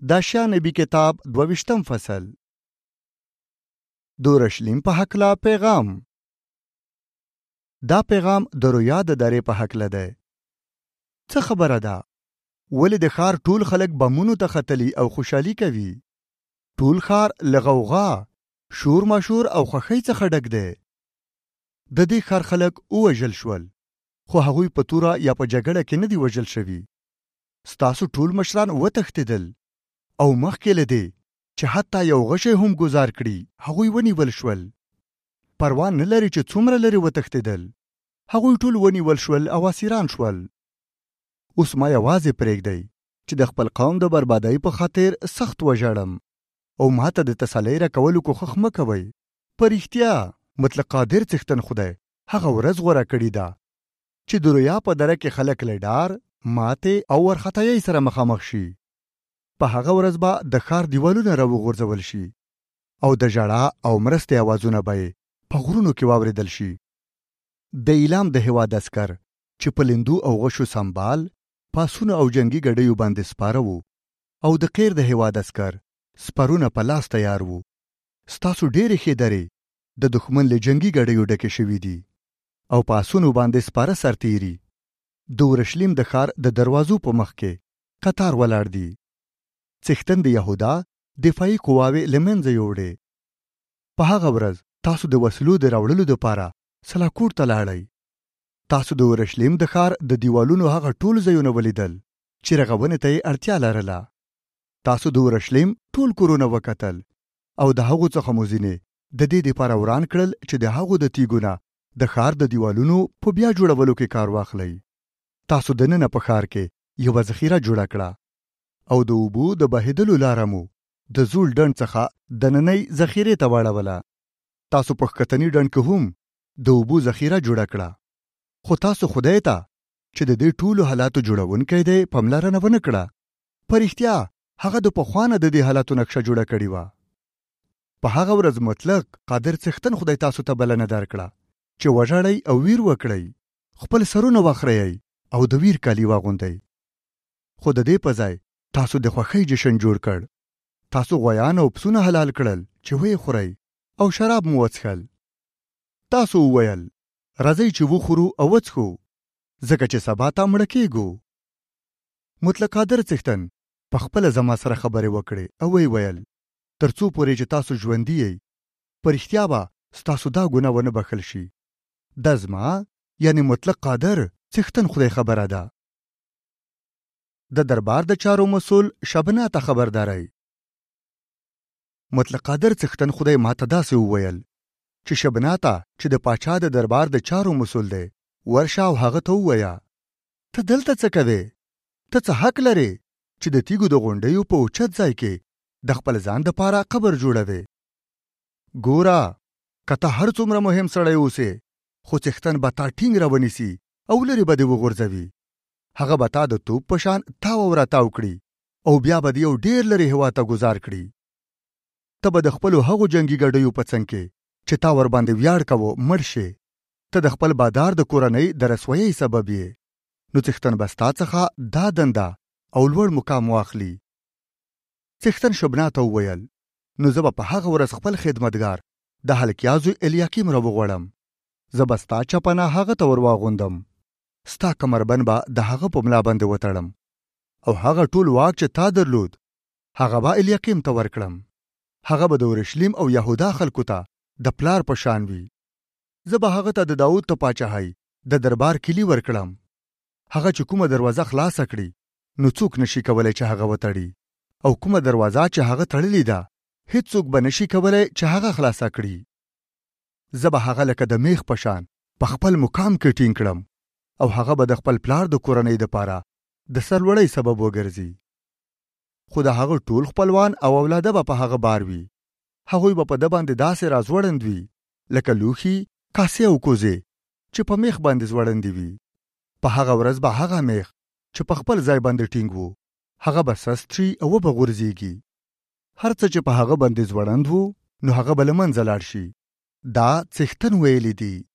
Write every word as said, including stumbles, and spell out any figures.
د اشیا نبی کتاب دویشتم فصل. د اورشلیم په هکله پیغام. دا پیغام د رویا د درې په هکله دی. څه خبره ده؟ ولې د ښار ټول خلک بمونو ته ختلي او خوشحالي کوي؟ ټول ښار له غوغا، شور ماشور او خوښۍ څخه ډک دی. د دې ښار خلک ووژل شول، خو هغوی په توره یا په جګړه کې نه دي وژل شوي. ستاسو ټول مشران وتښتېدل، او مخکې له دې چې حتی یو غشی هم ګزار کړي هغوی ونیول شول. پروا نه لري چې څومره لرې وتښتېدل، هغوی ټول ونیول شول او اسیران شول. اوس ما یوازې پرېږدئ چې د خپل قوم د بربادۍ په خاطر سخت وژاړم، او ما ته د تسلۍ راکولو کوښښ مه کوئ. په رښتیا مطلق قادر څښتن خدای هغه ورځ غوره کړې ده چې د رویا په دره کې خلک له ډار، ماتې او وارخطایۍ سره مخامخ شي. په هغه ورځ به د ښار دیوالونه راوغورځول شي، او د ژړا او مرستې اوازونه به یې په غرونو کې واورېدل شي. د ایلام د هېواد عسکر چې په لیندو او غشو سمبال، پاسونو او جنگي ګډیو باندې سپاره وو، او د قیر د هېواد عسکر سپرونه په لاس تیار وو. ستاسو ډېرې ښې درې د دښمن له جنگي ګډیو ډکې شوي دي، او پاسونو باندې سپاره سرتیري د اورشلیم د ښار د دروازو په مخ کې قطار ولاړ دي. څښتن د یهودا دفاعي قواوې له منځه یوړې. په هغه ورځ تاسو د وسلو د راوړلو دپاره سلاکوټ ته لاړئ. تاسو د اورشلیم د ښار د دیوالونو هغه ټول ځایونه ولیدل چې رغونې ته یې اړتیا لرله. تاسو د اورشلیم ټول کورونه وکتل، او د هغو څخه مو ځینې د دې دپاره وران کړل چې د هغو د تیږو نه د ښار د دیوالونو په بیا جوړولو کې کار واخلئ. تاسو دننه په ښار کې یوه ذخیره جوړه کړه، او د اوبو د بهېدلو لاره مو د زوړ ډنډ څخه دننۍ ذخیرې ته واړوله. تاسو په ښکتني ډنډ کې هم د اوبو ذخیره جوړه کړه. خو تاسو خدای ته چې د دې ټولو حالاتو جوړونکی دی پاملرنه ونه کړه. په رښتیا هغه د پخوا نه د دې حالاتو نقشه جوړه کړې وه. په هغه ورځ مطلق قادر څښتن خدای تاسو ته بلنه درکړه چې وژاړئ او ویر وکړئ، خپل سرونه واخریئ او د ویر کالي واغوندئ. خو د دې په ځای تاسو د خوښۍ جشن جوړ کړ. تاسو غویان او پسونه حلال کړل چې ویې خورئ، او شراب مو وڅښل. تاسو وویل راځئ چې وخورو او وڅښو، ځکه چې سبا ته مړه کېږو. مطلق قادر څښتن په خپله زما سره خبرې وکړې او ویې ویل تر څو پورې چې تاسو ژوندي یئ، په رښتیا به ستاسو دا ګناه ونه بښل شي. دا زما یعنی مطلق قادر څښتن خدای خبره ده. د دربار د چارو مسئول شبنا ته خبرداری. مطلق قادر څښتن خدای ماته داسې وویل چې شبنا ته چې د پاچا د دربار د چارو مسئول دی، ورشه او هغه ته ووایه ته دلته څه کوې؟ ته څه حق لرې چې د تیږو د غونډیو په اوچت ځای کې د خپل ځان دپاره قبر جوړوې؟ ګوره، که ته هر څومره مهم سړی اوسې، خو څښتن به تا ټینګ راونیسي او لرې به دې وغورځوي. هغه به تا د توپ په شان تاو او راتاو کړي، او بیا به دې یو ډېر لرې هېواد ته ګزار کړي. ته به د خپلو هغو جنګي ګډیو په څنګ کې چې تا ورباندې ویاړ کوو مړ شې. ته د خپل بادار د کورنۍ د رسوایۍ سبب یې. نو څښتن به ستا څخه دا دنده او لوړ مقام واخلي. څښتن شبنا ته وویل نو زه به په هغه ورځ خپل خدمتګار د هلکیا زوی الیاکیم راوغواړم. زه به ستا چپنه هغه ته ورواغوندم، ستا کمربند به د هغه په ملا باندې وتړم، او هغه ټول واک چې تا درلود هغه به الیاکیم ته ورکړم. هغه به د اورشلیم او یهودا خلکو ته د پلار په شان وي. زه به هغه ته د داود ته پاچاهۍ د دربار کلي ورکړم. هغه چې کومه دروازه خلاصه کړي نو څوک نشي کولی چې هغه وتړي، او کومه دروازه چې هغه تړلې ده هیڅوک به نشي کولی چې هغه خلاصه کړي. زه به هغه لکه د میخ په شان په خپل مقام کې ټینګ کړم، او هغه به د خپل پلار د کورنۍ دپاره د سرلوړۍ سبب وګرځي. خو د هغه ټول خپلوان او اولاده به په هغه بار وي. هغوی به په ده باندې داسې راځوړند وي لکه لوښي، کاسې او کوزې چې په میخ باندې ځوړندې وي. په هغه ورځ به هغه میخ چې په خپل ځای باندې ټینګ وو هغه به سست شي او به غورځېږي. هر څه چې په هغه باندې ځوړند وو نو هغه به له منځه لاړ شي. دا څښتن ویلي دي.